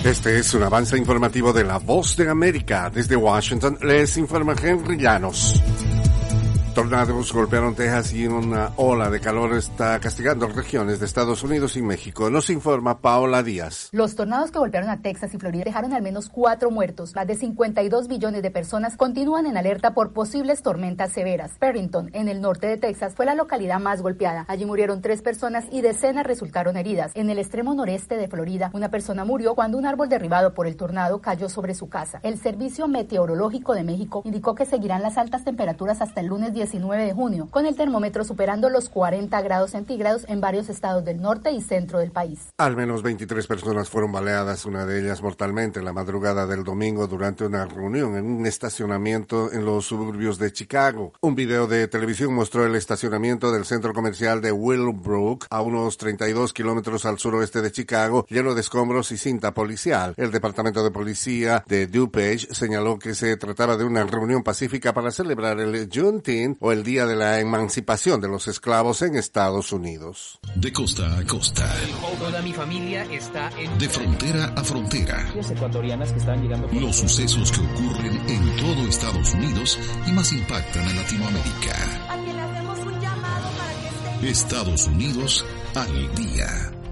Este es un avance informativo de La Voz de América. Desde Washington les informa Henry Llanos. Tornados golpearon Texas y una ola de calor está castigando regiones de Estados Unidos y México. Nos informa Paola Díaz. Los tornados que golpearon a Texas y Florida dejaron al menos 4 muertos. Más de 52 millones de personas continúan en alerta por posibles tormentas severas. Perrington, en el norte de Texas, fue la localidad más golpeada. Allí murieron 3 personas y decenas resultaron heridas. En el extremo noreste de Florida, una persona murió cuando un árbol derribado por el tornado cayó sobre su casa. El Servicio Meteorológico de México indicó que seguirán las altas temperaturas hasta el lunes 19 de junio, con el termómetro superando los 40 grados centígrados en varios estados del norte y centro del país. Al menos 23 personas fueron baleadas, una de ellas mortalmente, en la madrugada del domingo durante una reunión en un estacionamiento en los suburbios de Chicago. Un video de televisión mostró el estacionamiento del centro comercial de Willowbrook, a unos 32 kilómetros al suroeste de Chicago, lleno de escombros y cinta policial. El departamento de policía de DuPage señaló que se trataba de una reunión pacífica para celebrar el Juneteenth, o el Día de la Emancipación de los Esclavos en Estados Unidos. De costa a costa. Toda mi familia está de frontera a frontera. Ecuatorianas que están llegando. Los sucesos que ocurren en todo Estados Unidos y más impactan a Latinoamérica. A quien le hacemos un llamado para que Estados Unidos al día.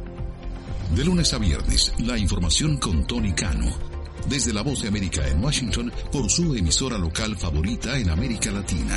De lunes a viernes, la información con Tony Cano. Desde La Voz de América en Washington, por su emisora local favorita en América Latina.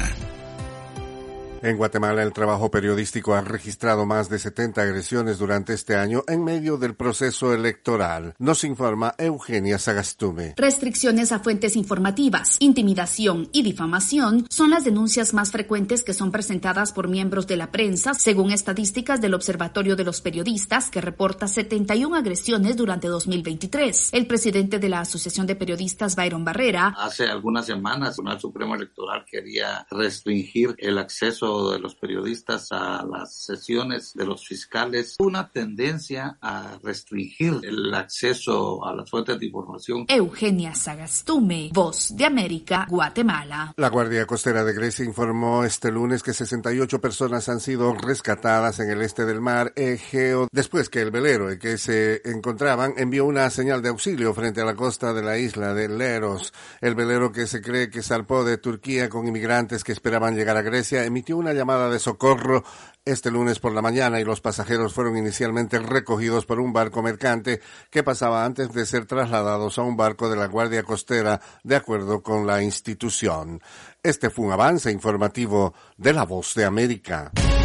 En Guatemala, el trabajo periodístico ha registrado más de 70 agresiones durante este año en medio del proceso electoral. Nos informa Eugenia Sagastume. Restricciones a fuentes informativas, intimidación y difamación son las denuncias más frecuentes que son presentadas por miembros de la prensa, según estadísticas del Observatorio de los Periodistas, que reporta 71 agresiones durante 2023. El presidente de la Asociación de Periodistas, Byron Barrera, hace algunas semanas el Tribunal Supremo Electoral quería restringir el acceso de los periodistas a las sesiones de los fiscales, una tendencia a restringir el acceso a las fuentes de información. Eugenia Sagastume, Voz de América, Guatemala. La Guardia Costera de Grecia informó este lunes que 68 personas han sido rescatadas en el este del mar Egeo después que el velero en que se encontraban envió una señal de auxilio frente a la costa de la isla de Leros. El velero, que se cree que zarpó de Turquía con inmigrantes que esperaban llegar a Grecia, emitió una llamada de socorro este lunes por la mañana y los pasajeros fueron inicialmente recogidos por un barco mercante que pasaba antes de ser trasladados a un barco de la Guardia Costera, de acuerdo con la institución. Este fue un avance informativo de La Voz de América.